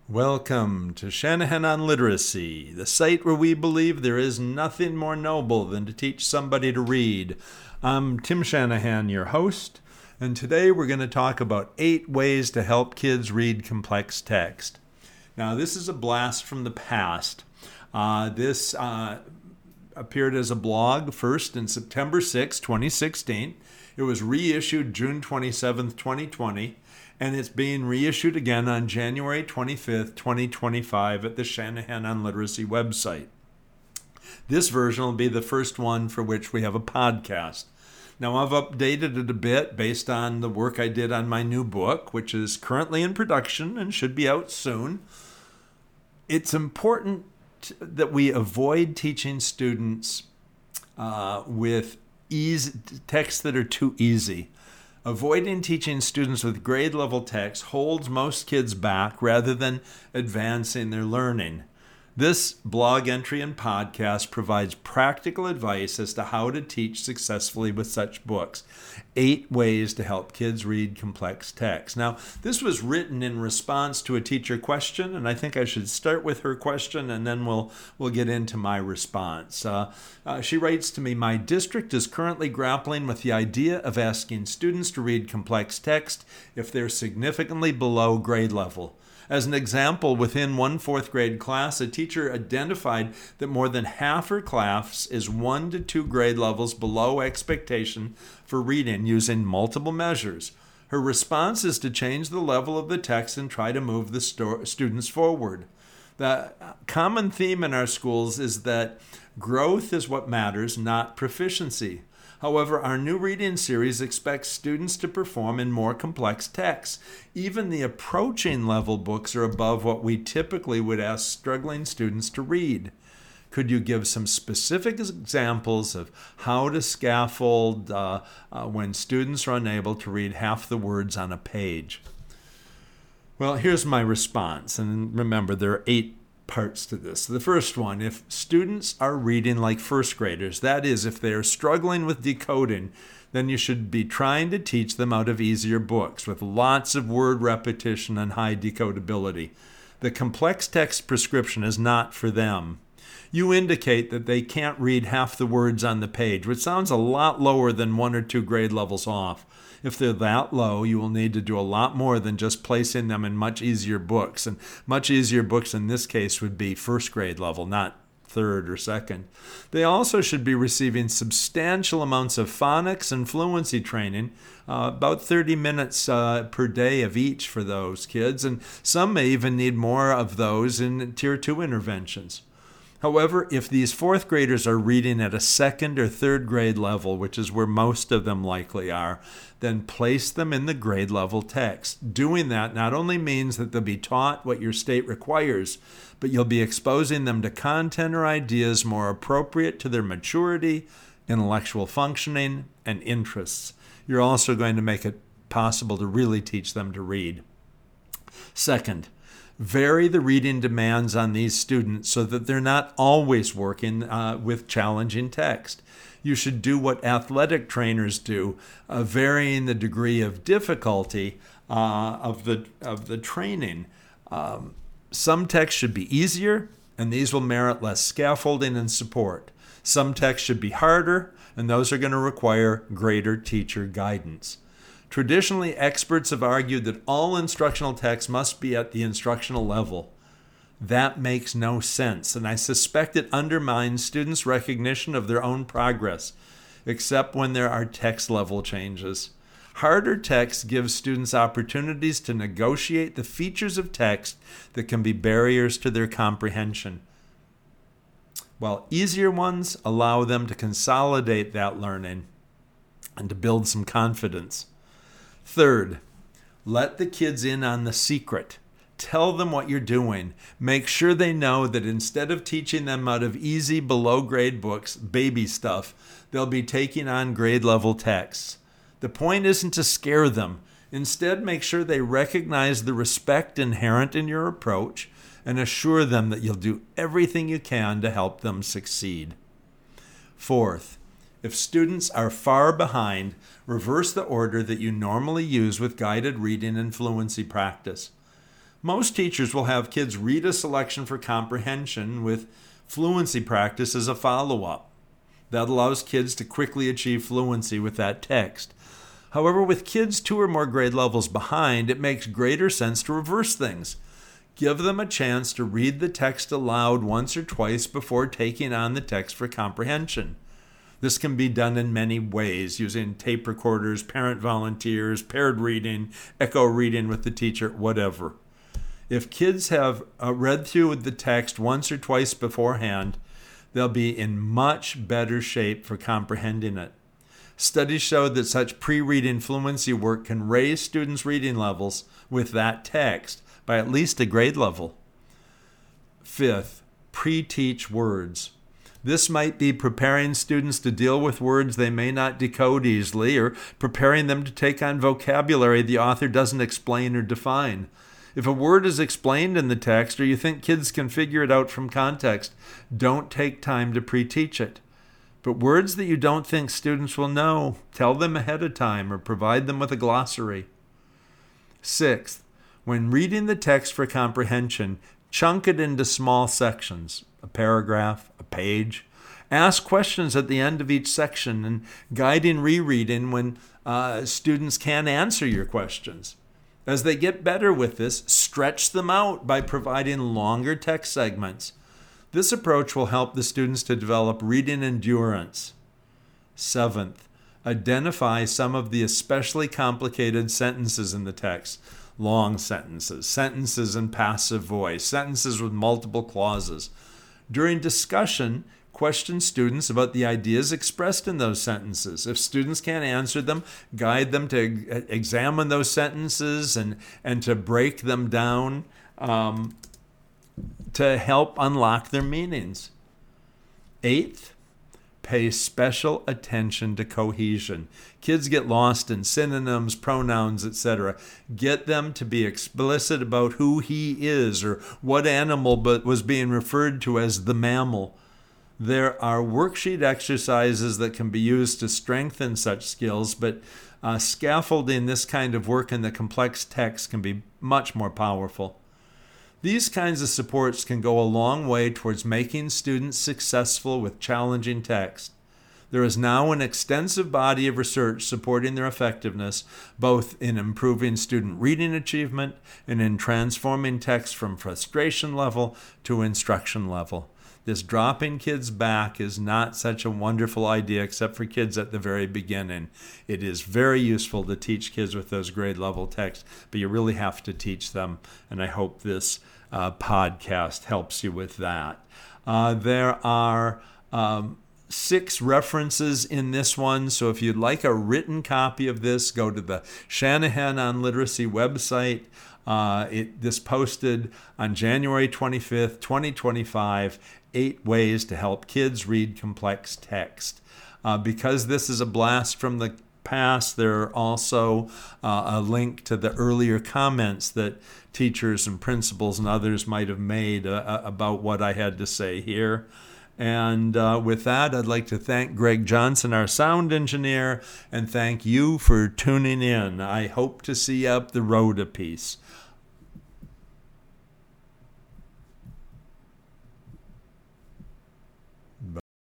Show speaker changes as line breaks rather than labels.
Welcome to Shanahan on Literacy, the site where we believe there is nothing more noble than to teach somebody to read. I'm Tim Shanahan, your host, and today we're going to talk about 8 ways to help kids read complex text. Now, this is a blast from the past. This appeared as a blog first in September 6, 2016. It was reissued June 27, 2020. And it's being reissued again on January 25th, 2025 at the Shanahan on Literacy website. This version will be the first one for which we have a podcast. Now, I've updated it a bit based on the work I did on my new book, which is currently in production and should be out soon. It's important that we avoid teaching students with texts that are too easy. Avoiding teaching students with grade level text holds most kids back rather than advancing their learning. This blog entry and podcast provides practical advice as to how to teach successfully with such books. 8 ways to help kids read complex text. Now, this was written in response to a teacher question, and I think I should start with her question, and then we'll get into my response. She writes to me, "My district is currently grappling with the idea of asking students to read complex text if they're significantly below grade level. As an example, within one 4th grade class, a teacher identified that more than half her class is 1 to 2 grade levels below expectation for reading using multiple measures. Her response is to change the level of the text and try to move the students forward. The common theme in our schools is that growth is what matters, not proficiency. However, our new reading series expects students to perform in more complex texts. Even the approaching level books are above what we typically would ask struggling students to read. Could you give some specific examples of how to scaffold when students are unable to read half the words on a page?" Well, here's my response. And remember, there are 8 parts to this. The first one, if students are reading like 1st graders, that is, if they are struggling with decoding, then you should be trying to teach them out of easier books with lots of word repetition and high decodability. The complex text prescription is not for them. You indicate that they can't read half the words on the page, which sounds a lot lower than 1 or 2 grade levels off. If they're that low, you will need to do a lot more than just placing them in much easier books. And much easier books in this case would be 1st grade level, not 3rd or 2nd. They also should be receiving substantial amounts of phonics and fluency training, about 30 minutes per day of each for those kids. And some may even need more of those in Tier 2 interventions. However, if these 4th graders are reading at a 2nd or 3rd grade level, which is where most of them likely are, then place them in the grade level text. Doing that not only means that they'll be taught what your state requires, but you'll be exposing them to content or ideas more appropriate to their maturity, intellectual functioning, and interests. You're also going to make it possible to really teach them to read. Second, vary the reading demands on these students so that they're not always working with challenging text. You should do what athletic trainers do, varying the degree of difficulty of the training. Some texts should be easier, and these will merit less scaffolding and support. Some texts should be harder, and those are going to require greater teacher guidance. Traditionally, experts have argued that all instructional texts must be at the instructional level. That makes no sense, and I suspect it undermines students' recognition of their own progress, except when there are text level changes. Harder text gives students opportunities to negotiate the features of text that can be barriers to their comprehension, while easier ones allow them to consolidate that learning and to build some confidence. Third, let the kids in on the secret. Tell them what you're doing. Make sure they know that instead of teaching them out of easy below grade books, baby stuff, they'll be taking on grade level texts. The point isn't to scare them. Instead, make sure they recognize the respect inherent in your approach and assure them that you'll do everything you can to help them succeed. Fourth, if students are far behind, reverse the order that you normally use with guided reading and fluency practice. Most teachers will have kids read a selection for comprehension with fluency practice as a follow-up. That allows kids to quickly achieve fluency with that text. However, with kids 2 or more grade levels behind, it makes greater sense to reverse things. Give them a chance to read the text aloud once or twice before taking on the text for comprehension. This can be done in many ways, using tape recorders, parent volunteers, paired reading, echo reading with the teacher, whatever. If kids have read through the text once or twice beforehand, they'll be in much better shape for comprehending it. Studies show that such pre-reading fluency work can raise students' reading levels with that text by at least a grade level. 5th, pre-teach words. This might be preparing students to deal with words they may not decode easily, or preparing them to take on vocabulary the author doesn't explain or define. If a word is explained in the text, or you think kids can figure it out from context, don't take time to pre-teach it. But words that you don't think students will know, tell them ahead of time or provide them with a glossary. 6th, when reading the text for comprehension, chunk it into small sections, a paragraph, a page. Ask questions at the end of each section and guiding rereading when students can't answer your questions. As they get better with this, stretch them out by providing longer text segments. This approach will help the students to develop reading endurance. 7th, identify some of the especially complicated sentences in the text. Long sentences, sentences in passive voice, sentences with multiple clauses. During discussion, question students about the ideas expressed in those sentences. If students can't answer them, guide them to examine those sentences and to break them down to help unlock their meanings. 8th, pay special attention to cohesion. Kids get lost in synonyms, pronouns, etc. Get them to be explicit about who he is or what animal was being referred to as the mammal. There are worksheet exercises that can be used to strengthen such skills, but scaffolding this kind of work in the complex text can be much more powerful. These kinds of supports can go a long way towards making students successful with challenging text. There is now an extensive body of research supporting their effectiveness, both in improving student reading achievement and in transforming text from frustration level to instruction level. This dropping kids back is not such a wonderful idea except for kids at the very beginning. It is very useful to teach kids with those grade level texts, but you really have to teach them, and I hope this podcast helps you with that. There are 6 references in this one, so if you'd like a written copy of this, go to the Shanahan on Literacy website. This posted on January 25th, 2025, 8 ways to help kids read complex text. Because this is a blast from the past, there are also a link to the earlier comments that teachers and principals and others might have made about what I had to say here. And with that, I'd like to thank Greg Johnson, our sound engineer, and thank you for tuning in. I hope to see you up the road a piece.